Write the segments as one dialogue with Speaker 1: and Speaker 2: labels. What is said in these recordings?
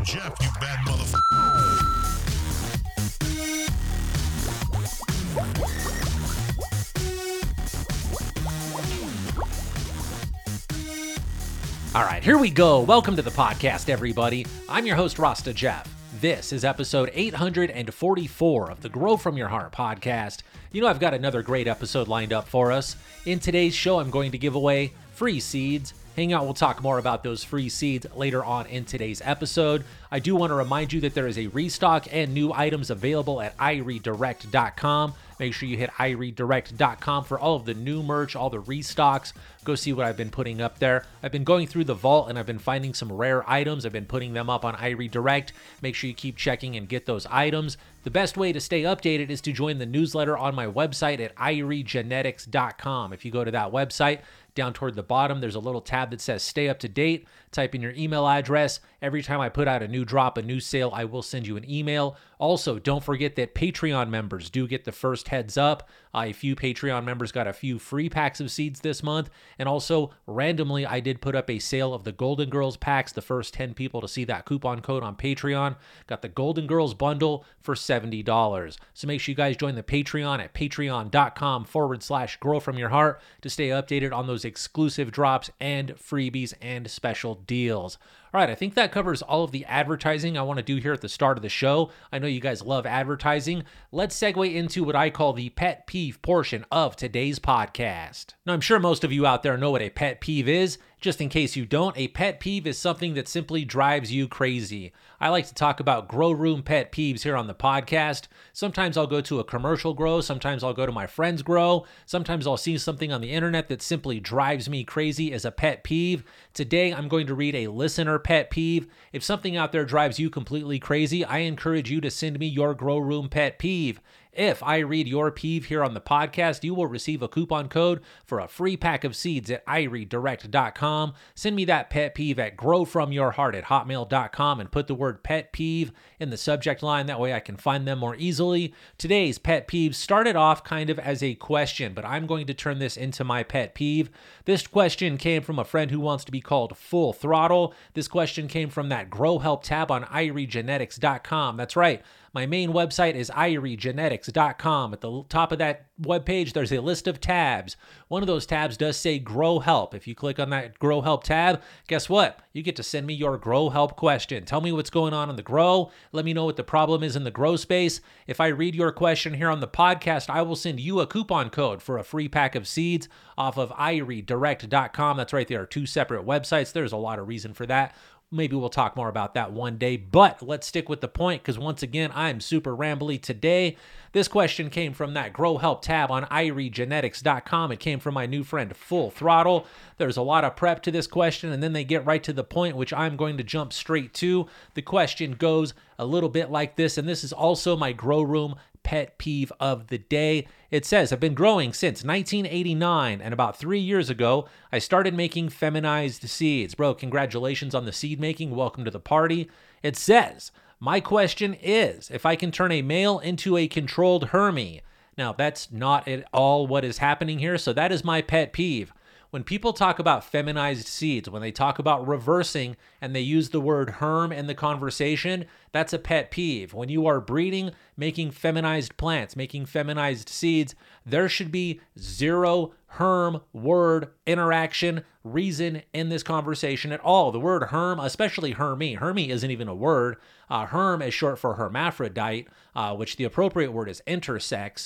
Speaker 1: Jeff, you bad motherfucker.
Speaker 2: All right, here we go. Welcome to the podcast, everybody. I'm your host, Rasta Jeff. This is episode 844 of the Grow From Your Heart podcast. You know, I've got another great episode lined up for us. In today's show, I'm going to give away free seeds. Hang out, we'll talk more about those free seeds later on in today's episode. I do want to remind you that there is a restock and new items available at iRedirect.com. Make sure you hit iRedirect.com for all of the new merch, all the restocks. Go see what I've been putting up there. I've been going through the vault and I've been finding some rare items. I've been putting them up on iRedirect. Make sure you keep checking and get those items. The best way to stay updated is to join the newsletter on my website at iRegenetics.com. If you go to that website, down toward the bottom, there's a little tab that says stay up to date. Type in your email address. Every time I put out a new drop, a new sale, I will send you an email. Also, don't forget that Patreon members do get the first heads up. A few Patreon members got a few free packs of seeds this month. And also, randomly, I did put up a sale of the Golden Girls packs. The first 10 people to see that coupon code on Patreon got the Golden Girls bundle for $70. So make sure you guys join the Patreon at patreon.com/growfromyourheart to stay updated on those exclusive drops and freebies and special deals. All right, I think that covers all of the advertising I want to do here at the start of the show. I know you guys love advertising. Let's segue into what I call the pet peeve portion of today's podcast. Now, I'm sure most of you out there know what a pet peeve is. Just in case you don't, a pet peeve is something that simply drives you crazy. I like to talk about grow room pet peeves here on the podcast. Sometimes I'll go to a commercial grow. Sometimes I'll go to my friend's grow. Sometimes I'll see something on the internet that simply drives me crazy as a pet peeve. Today, I'm going to read a listener pet peeve. If something out there drives you completely crazy, I encourage you to send me your grow room pet peeve. If I read your peeve here on the podcast, you will receive a coupon code for a free pack of seeds at iRedirect.com. Send me that pet peeve at growfromyourheart@hotmail.com and put the word pet peeve in the subject line. That way I can find them more easily. Today's pet peeve started off kind of as a question, but I'm going to turn this into my pet peeve. This question came from a friend who wants to be called Full Throttle. This question came from that Grow Help tab on iRegenetics.com. That's right. My main website is iRegenetics.com. At the top of that webpage, there's a list of tabs. One of those tabs does say Grow Help. If you click on that Grow Help tab, guess what? You get to send me your Grow Help question. Tell me what's going on in the grow. Let me know what the problem is in the grow space. If I read your question here on the podcast, I will send you a coupon code for a free pack of seeds off of iRedirect.com. That's right. There are two separate websites. There's a lot of reason for that. Maybe we'll talk more about that one day, but let's stick with the point because once again, I'm super rambly today. This question came from that Grow Help tab on iRegenetics.com. It came from my new friend, Full Throttle. There's a lot of prep to this question, and then they get right to the point, which I'm going to jump straight to. The question goes a little bit like this, and this is also my Grow Room pet peeve of the day. It says, I've been growing since 1989, and about 3 years ago, I started making feminized seeds. Bro, congratulations on the seed making. Welcome to the party. It says, my question is, if I can turn a male into a controlled Hermy. Now, that's not at all what is happening here, so that is my pet peeve. When people talk about feminized seeds, when they talk about reversing and they use the word herm in the conversation, that's a pet peeve. When you are breeding, making feminized plants, making feminized seeds, there should be zero herm word interaction reason in this conversation at all. The word herm, especially hermy. Hermy isn't even a word. Herm is short for hermaphrodite, which the appropriate word is intersex.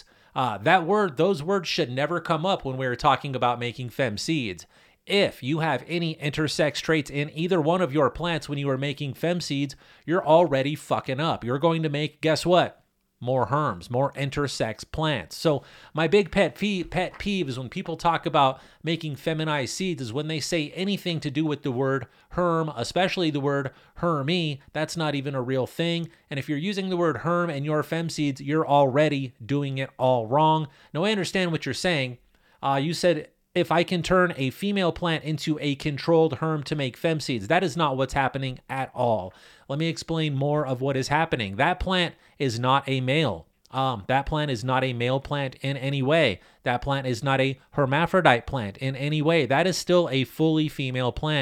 Speaker 2: Those words should never come up when we're talking about making fem seeds. If you have any intersex traits in either one of your plants when you are making fem seeds, you're already fucking up. You're going to make, guess what? More herms, more intersex plants. So my big pet peeve is when people talk about making feminized seeds is when they say anything to do with the word herm, especially the word hermy. That's not even a real thing. And if you're using the word herm in your fem seeds, you're already doing it all wrong. Now I understand what you're saying. You said, if I can turn a female plant into a controlled herm to make fem seeds. That is not what's happening at all. Let me explain more of what is happening. That plant is not a male. That plant is not a male plant in any way. That plant is not a hermaphrodite plant in any way. That is still a fully female plant.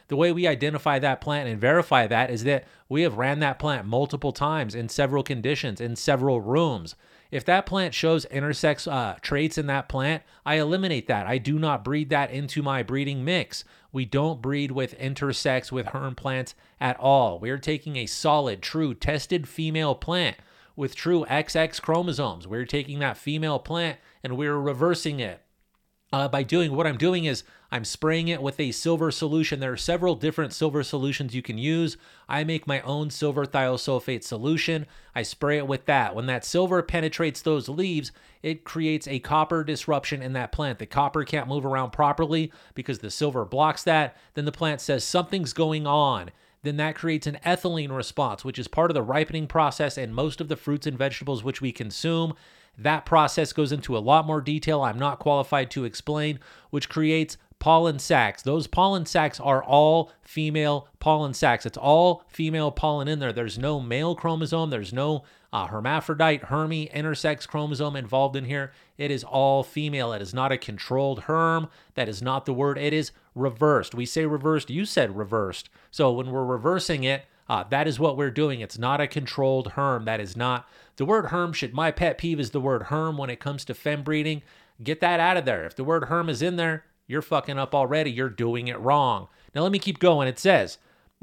Speaker 2: The way we identify that plant and verify that is that we have ran that plant multiple times in several conditions, in several rooms. If that plant shows intersex traits in that plant, I eliminate that. I do not breed that into my breeding mix. We don't breed with intersex with herm plants at all. We're taking a solid, true, tested female plant with true XX chromosomes. We're taking that female plant and we're reversing it. By doing what I'm doing is I'm spraying it with a silver solution. There are several different silver solutions you can use. I make my own silver thiosulfate solution. I spray it with that. When that silver penetrates those leaves, it creates a copper disruption in that plant. The copper can't move around properly because the silver blocks that. Then the plant says something's going on. Then that creates an ethylene response, which is part of the ripening process in most of the fruits and vegetables which we consume. That process goes into a lot more detail I'm not qualified to explain, which creates pollen sacs. Those pollen sacs are all female pollen sacs. It's all female pollen in there. There's no male chromosome. There's no hermaphrodite, hermy, intersex chromosome involved in here. It is all female. It is not a controlled herm. That is not the word. It is reversed. We say reversed. You said reversed. So when we're reversing it, that is what we're doing. It's not a controlled herm. That is not. The word herm my pet peeve is the word herm when it comes to fem breeding. Get that out of there. If the word herm is in there, you're fucking up already. You're doing it wrong. Now let me keep going. It says,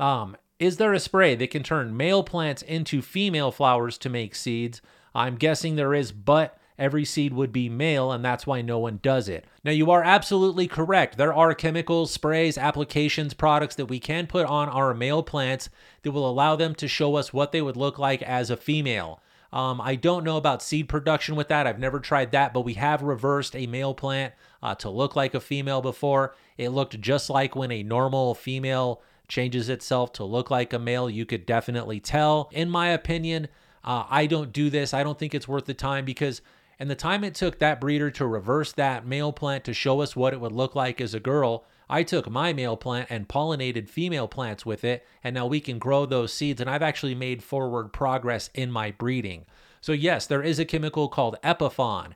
Speaker 2: is there a spray that can turn male plants into female flowers to make seeds? I'm guessing there is, but every seed would be male, and that's why no one does it. Now, you are absolutely correct. There are chemicals, sprays, applications, products that we can put on our male plants that will allow them to show us what they would look like as a female. I don't know about seed production with that. I've never tried that, but we have reversed a male plant to look like a female before. It looked just like when a normal female changes itself to look like a male. You could definitely tell. In my opinion, I don't do this. I don't think it's worth the time because in the time it took that breeder to reverse that male plant to show us what it would look like as a girl, I took my male plant and pollinated female plants with it, and now we can grow those seeds, and I've actually made forward progress in my breeding. So yes, there is a chemical called Epiphon.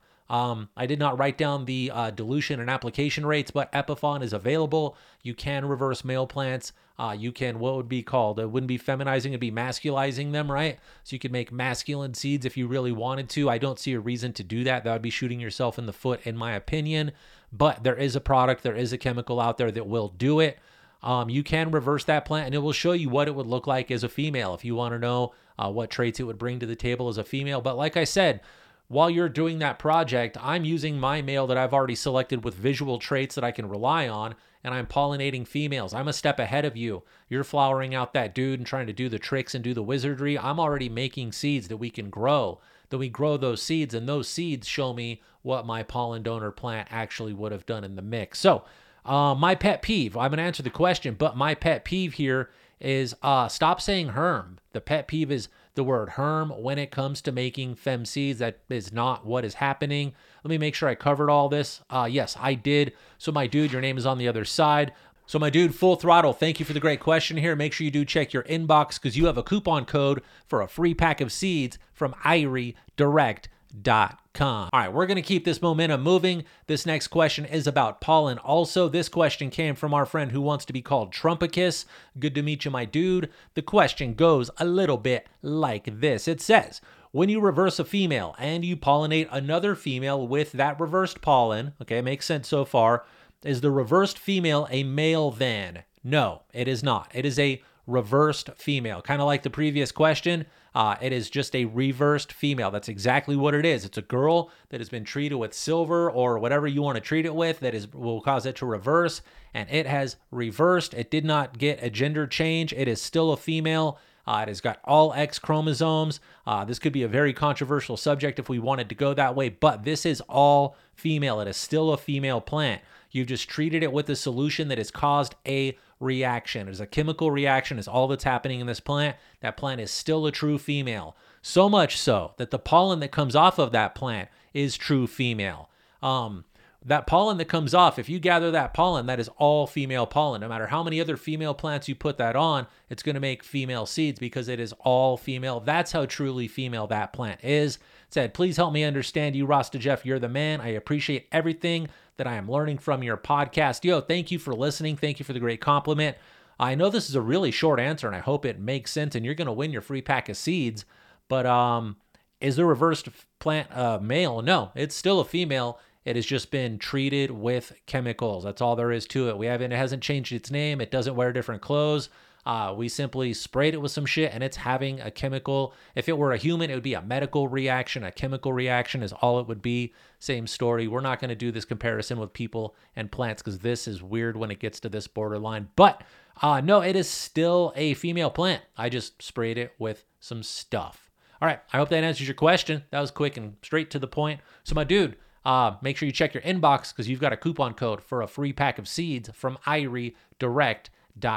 Speaker 2: I did not write down the dilution and application rates, but Epiphon is available. You can reverse male plants. You can, what would be called? It wouldn't be feminizing, it'd be masculizing them, right? So you could make masculine seeds if you really wanted to. I don't see a reason to do that. That would be shooting yourself in the foot, in my opinion. But there is a product, there is a chemical out there that will do it. You can reverse that plant and it will show you what it would look like as a female if you want to know what traits it would bring to the table as a female. But like I said, while you're doing that project, I'm using my male that I've already selected with visual traits that I can rely on, and I'm pollinating females. I'm a step ahead of you. You're flowering out that dude and trying to do the tricks and do the wizardry. I'm already making seeds that we can grow. Then we grow those seeds, and those seeds show me what my pollen donor plant actually would have done in the mix. So my pet peeve, I'm going to answer the question, but my pet peeve here is stop saying herm. The pet peeve is the word herm when it comes to making fem seeds. That is not what is happening. Let me make sure I covered all this. Yes, I did. So my dude, your name is on the other side. So my dude, Full Throttle, thank you for the great question here. Make sure you do check your inbox because you have a coupon code for a free pack of seeds from IrieDirect.com. All right, we're going to keep this momentum moving. This next question is about pollen. Also, this question came from our friend who wants to be called Trumpicus. Good to meet you, my dude. The question goes a little bit like this. It says, when you reverse a female and you pollinate another female with that reversed pollen, okay, makes sense so far, is the reversed female a male then? No, it is not. It is a reversed female. Kind of like the previous question, it is just a reversed female. That's exactly what it is. It's a girl that has been treated with silver or whatever you want to treat it with that will cause it to reverse, and it has reversed. It did not get a gender change. It is still a female. It has got all X chromosomes. This could be a very controversial subject if we wanted to go that way, but this is all female. It is still a female plant. You've just treated it with a solution that has caused a reaction. There's a chemical reaction is all that's happening in this plant. That plant is still a true female. So much so that the pollen that comes off of that plant is true female. That pollen that comes off, if you gather that pollen, that is all female pollen. No matter how many other female plants you put that on, it's going to make female seeds because it is all female. That's how truly female that plant is. Said, please help me understand you, Rasta Jeff. You're the man. I appreciate everything that I am learning from your podcast. Yo, thank you for listening. Thank you for the great compliment. I know this is a really short answer, and I hope it makes sense, and you're going to win your free pack of seeds. But is the reversed plant male? No, it's still a female. It has just been treated with chemicals. That's all there is to it. It hasn't changed its name. It doesn't wear different clothes. We simply sprayed it with some shit, and it's having a chemical. If it were a human, it would be a medical reaction. A chemical reaction is all it would be. Same story. We're not going to do this comparison with people and plants because this is weird when it gets to this borderline. But no, it is still a female plant. I just sprayed it with some stuff. All right. I hope that answers your question. That was quick and straight to the point. So my dude, make sure you check your inbox because you've got a coupon code for a free pack of seeds from IrieDirect.com.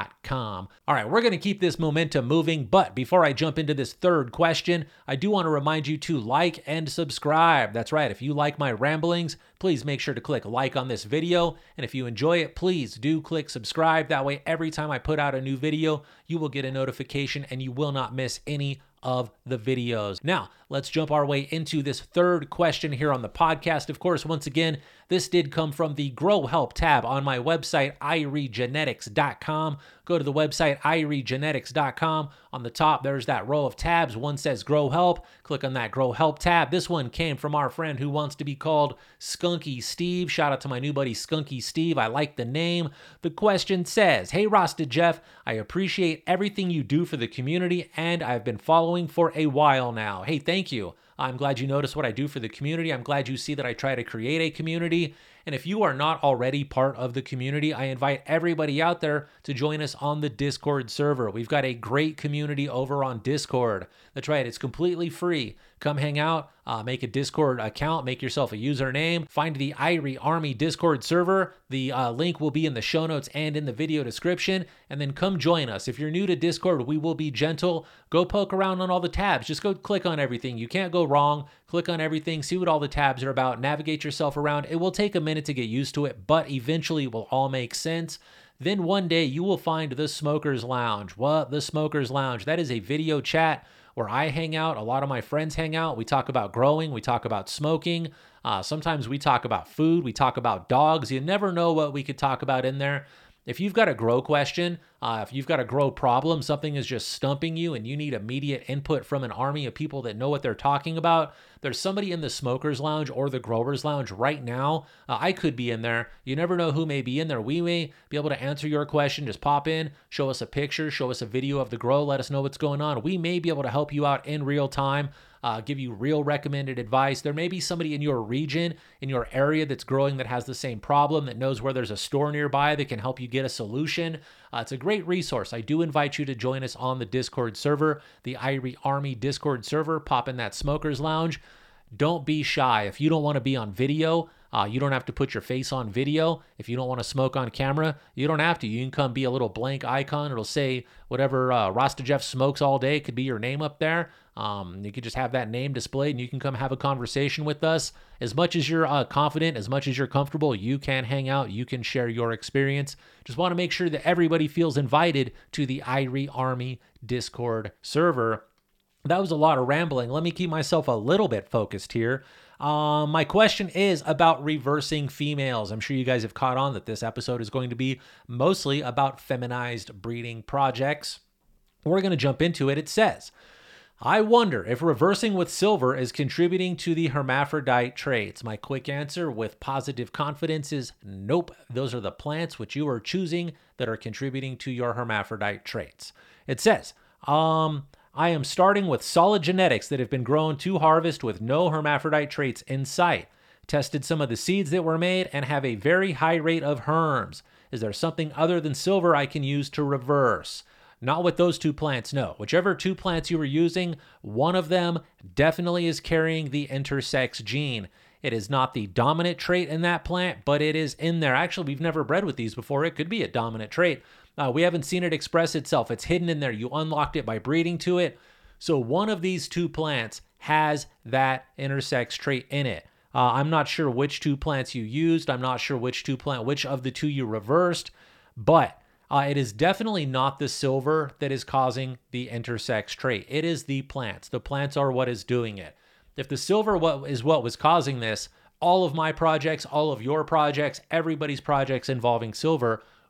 Speaker 2: All right, we're going to keep this momentum moving, but before I jump into this third question, I do want to remind you to like and subscribe. That's right, if you like my ramblings, please make sure to click like on this video, and if you enjoy it, please do click subscribe. That way, every time I put out a new video, you will get a notification and you will not miss any of the videos. Now, let's jump our way into this third question here on the podcast. Of course, once again, this did come from the Grow Help tab on my website, iriegenetics.com. Go to the website, iriegenetics.com. On the top, there's that row of tabs. One says Grow Help. Click on that Grow Help tab. This one came from our friend who wants to be called Skunky Steve. Shout out to my new buddy, Skunky Steve. I like the name. The question says, "Hey, Rasta Jeff, I appreciate everything you do for the community, and I've been following for a while now." Hey, thank you. I'm glad you notice what I do for the community. I'm glad you see that I try to create a community. And if you are not already part of the community, I invite everybody out there to join us on the Discord server. We've got a great community over on Discord. That's right, it's completely free. Come hang out, make a Discord account, make yourself a username, find the Irie Army Discord server. The link will be in the show notes and in the video description, and then come join us. If you're new to Discord, we will be gentle. Go poke around on all the tabs. Just go click on everything. You can't go wrong. Click on everything, see what all the tabs are about, navigate yourself around. It will take a minute to get used to it, but eventually it will all make sense. Then one day you will find the Smokers Lounge. What? The Smokers Lounge. That is a video chat where I hang out. A lot of my friends hang out. We talk about growing. We talk about smoking. Sometimes we talk about food. We talk about dogs. You never know what we could talk about in there. If you've got a grow question, if you've got a grow problem, something is just stumping you and you need immediate input from an army of people that know what they're talking about, there's somebody in the Smokers Lounge or the Growers Lounge right now. I could be in there. You never know who may be in there. We may be able to answer your question. Just pop in, show us a picture, show us a video of the grow, let us know what's going on. We may be able to help you out in real time. Give you real recommended advice. There may be somebody in your region, in your area that's growing that has the same problem, that knows where there's a store nearby that can help you get a solution. It's a great resource. I do invite you to join us on the Discord server, the Irie Army Discord server. Pop in that Smokers Lounge. Don't be shy. If you don't want to be on video, you don't have to put your face on video. If you don't want to smoke on camera, you don't have to. You can come be a little blank icon. It'll say whatever Rasta Jeff smokes all day. It could be your name up there. You could just have that name displayed and you can come have a conversation with us. As much as you're confident, as much as you're comfortable, you can hang out. You can share your experience. Just want to make sure that everybody feels invited to the Irie Army Discord server. That was a lot of rambling. Let me keep myself a little bit focused here. My question is about reversing females. I'm sure you guys have caught on that this episode is going to be mostly about feminized breeding projects. We're going to jump into it. It says, I wonder if reversing with silver is contributing to the hermaphrodite traits. My quick answer with positive confidence is nope. Those are the plants which you are choosing that are contributing to your hermaphrodite traits. It says, I am starting with solid genetics that have been grown to harvest with no hermaphrodite traits in sight. Tested some of the seeds that were made and have a very high rate of herms. Is there something other than silver I can use to reverse? Not with those two plants, no. Whichever two plants you were using, one of them definitely is carrying the intersex gene. It is not the dominant trait in that plant, but it is in there. Actually, we've never bred with these before. It could be a dominant trait. We haven't seen it express itself. It's hidden in there. You unlocked it by breeding to it. So one of these two plants has that intersex trait in it. I'm not sure which two plants you used. I'm not sure which of the two you reversed, but it is definitely not the silver that is causing the intersex trait. It is the plants. The plants are what is doing it. If the silver is what was causing this, all of my projects, all of your projects, everybody's projects involving silver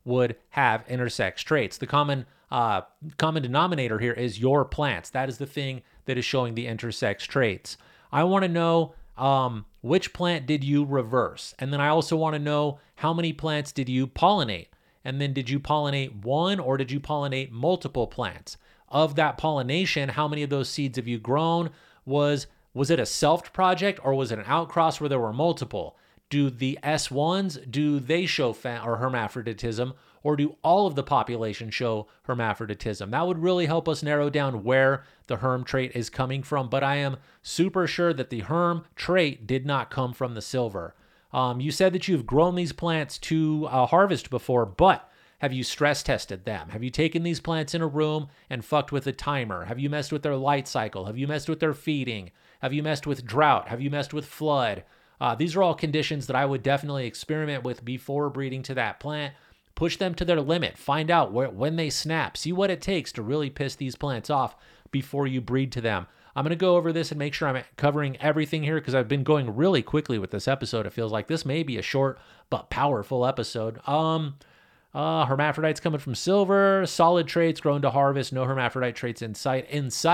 Speaker 2: would have intersex traits. The common denominator here is your plants. That is the thing that is showing the intersex traits. I want to know which plant did you reverse? And then I also want to know how many plants did you pollinate? And then did you pollinate one or did you pollinate multiple plants? Of that pollination, how many of those seeds have you grown? Was it a self project or was it an outcross where there were multiple? Do the S1s, do they show or hermaphroditism, or do all of the population show hermaphroditism? That would really help us narrow down where the herm trait is coming from, but I am super sure that the herm trait did not come from the silver. You said that you've grown these plants to harvest before, but have you stress tested them? Have you taken these plants in a room and fucked with a timer? Have you messed with their light cycle? Have you messed with their feeding? Have you messed with drought? Have you messed with flood? These are all conditions that I would definitely experiment with before breeding to that plant. Push them to their limit. Find out when they snap. See what it takes to really piss these plants off before you breed to them. I'm going to go over this and make sure I'm covering everything here because I've been going really quickly with this episode. It feels like this may be a short but powerful episode. Hermaphrodites coming from silver, solid traits grown to harvest, no hermaphrodite traits in sight.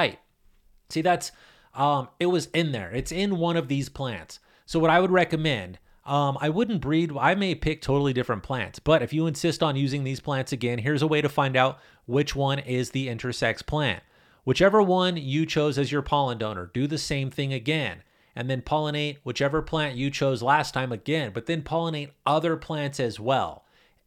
Speaker 2: See, that's, it was in there. It's in one of these plants. So what I would recommend, I wouldn't breed, I may pick totally different plants, but if you insist on using these plants again, here's a way to find out which one is the intersex plant. Whichever one you chose as your pollen donor, do the same thing again, and then pollinate whichever plant you chose last time again, but then pollinate other plants as well.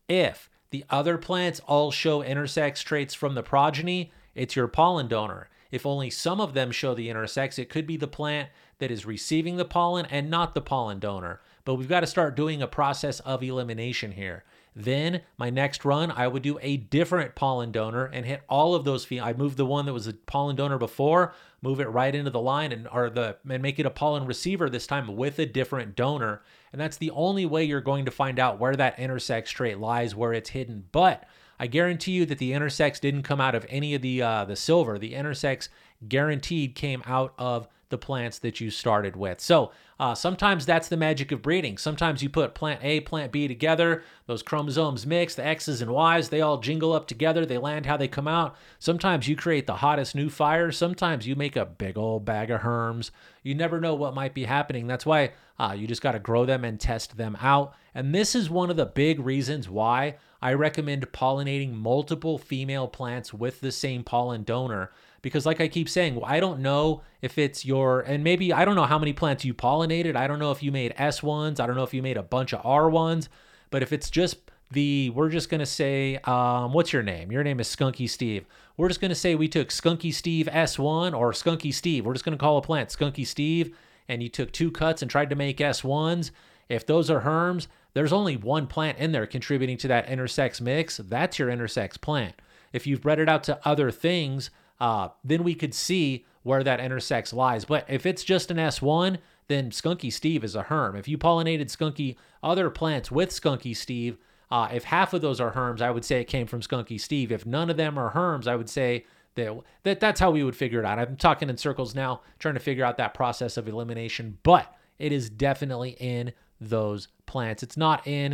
Speaker 2: If the other plants all show intersex traits from the progeny, it's your pollen donor. If only some of them show the intersex, it could be the plant that is receiving the pollen and not the pollen donor. But we've got to start doing a process of elimination here. Then my next run, I would do a different pollen donor and hit all of those. I moved the one that was a pollen donor before, move it right into the line and make it a pollen receiver this time with a different donor. And that's the only way you're going to find out where that intersex trait lies, where it's hidden. But I guarantee you that the intersex didn't come out of any of the silver. The intersex guaranteed came out of the plants that you started with. So sometimes that's the magic of breeding. Sometimes you put plant A, plant B together, those chromosomes mix, the X's and Y's, they all jingle up together, they land how they come out. Sometimes you create the hottest new fire. Sometimes you make a big old bag of herms. You never know what might be happening. That's why you just got to grow them and test them out. And this is one of the big reasons why I recommend pollinating multiple female plants with the same pollen donor. Because like I keep saying, I don't know if it's and maybe I don't know how many plants you pollinated. I don't know if you made S1s. I don't know if you made a bunch of R1s. But if it's just we're just going to say, what's your name? Your name is Skunky Steve. We're just going to say we took Skunky Steve S1 or Skunky Steve. We're just going to call a plant Skunky Steve. And you took 2 cuts and tried to make S1s. If those are herms, there's only one plant in there contributing to that intersex mix. That's your intersex plant. If you've bred it out to other things, then we could see where that intersex lies. But if it's just an S1, then Skunky Steve is a herm. If you pollinated other plants with Skunky Steve, if half of those are herms, I would say it came from Skunky Steve. If none of them are herms, I would say that's how we would figure it out. I'm talking in circles now, trying to figure out that process of elimination, but it is definitely in those plants. It's not in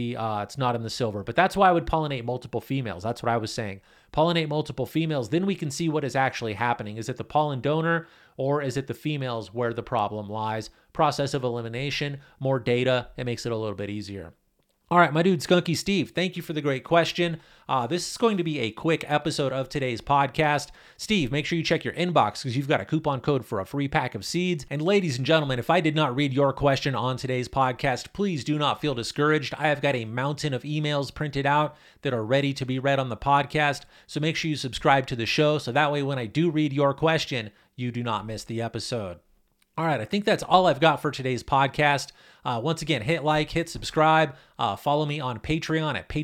Speaker 2: the silver, but that's why I would pollinate multiple females. That's what I was saying. Pollinate multiple females, then we can see what is actually happening. Is it the pollen donor or is it the females where the problem lies? Process of elimination, more data, it makes it a little bit easier. All right, my dude, Skunky Steve, thank you for the great question. This is going to be a quick episode of today's podcast. Steve, make sure you check your inbox because you've got a coupon code for a free pack of seeds. And ladies and gentlemen, if I did not read your question on today's podcast, please do not feel discouraged. I have got a mountain of emails printed out that are ready to be read on the podcast. So make sure you subscribe to the show so that way when I do read your question, you do not miss the episode. All right, I think that's all I've got for today's podcast. Once again, hit like, hit subscribe, follow me on Patreon at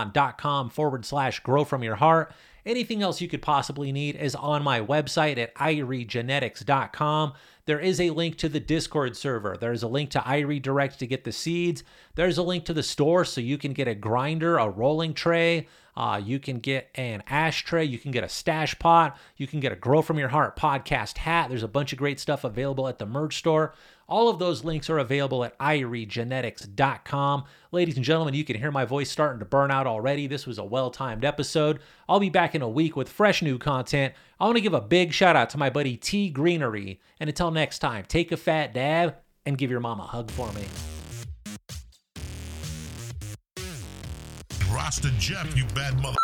Speaker 2: patreon.com/growfromyourheart. Anything else you could possibly need is on my website at iriegenetics.com. There is a link to the Discord server. There's a link to Irie Direct to get the seeds. There's a link to the store so you can get a grinder, a rolling tray. You can get an ashtray. You can get a stash pot. You can get a Grow From Your Heart podcast hat. There's a bunch of great stuff available at the merch store. All of those links are available at iriegenetics.com. Ladies and gentlemen, you can hear my voice starting to burn out already. This was a well-timed episode. I'll be back in a week with fresh new content. I want to give a big shout out to my buddy T Greenery. And until next time, take a fat dab and give your mom a hug for me.
Speaker 1: Rasta Jeff, you bad mother.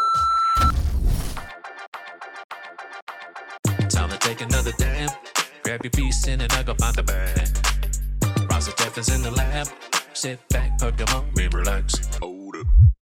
Speaker 3: Time to take another dab. Grab your piece and I go find the bag. Rasta Jeff is in the lab. Sit back, perk 'em up, and relax. Oh.